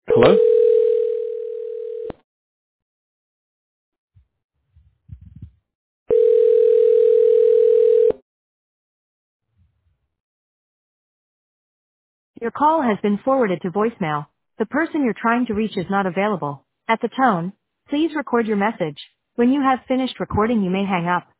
Hello? Your call has been forwarded to voicemail. The person you're trying to reach is not available. At the tone, please record your message. When you have finished recording, you may hang up.